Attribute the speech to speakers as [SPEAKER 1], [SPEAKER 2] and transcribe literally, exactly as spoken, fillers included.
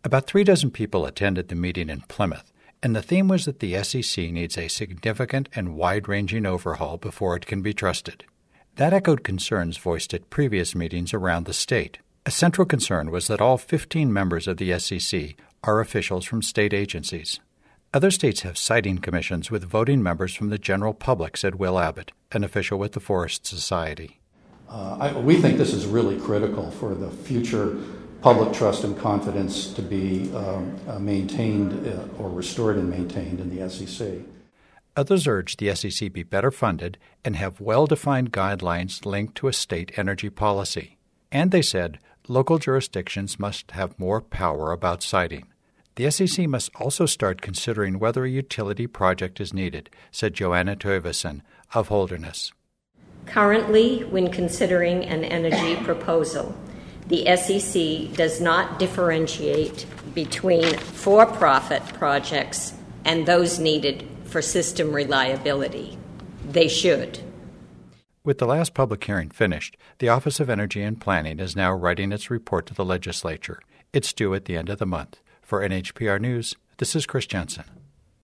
[SPEAKER 1] About three dozen people attended the meeting in Plymouth, and the theme was that the S E C needs a significant and wide-ranging overhaul before it can be trusted. That echoed concerns voiced at previous meetings around the state. A central concern was that all fifteen members of the S E C are officials from state agencies. Other states have siting commissions with voting members from the general public, said Will Abbott, an official with the Forest Society.
[SPEAKER 2] Uh, I, we think this is really critical for the future public trust and confidence to be um, uh, maintained uh, or restored and maintained in the S E C.
[SPEAKER 1] Others urged the S E C be better funded and have well-defined guidelines linked to a state energy policy. And they said local jurisdictions must have more power about siting. The S E C must also start considering whether a utility project is needed, said Joanna Toivonen of Holderness.
[SPEAKER 3] Currently, when considering an energy proposal, the S E C does not differentiate between for-profit projects and those needed for system reliability. They should.
[SPEAKER 1] With the last public hearing finished, the Office of Energy and Planning is now writing its report to the legislature. It's due at the end of the month. For N H P R News, this is Chris Jensen.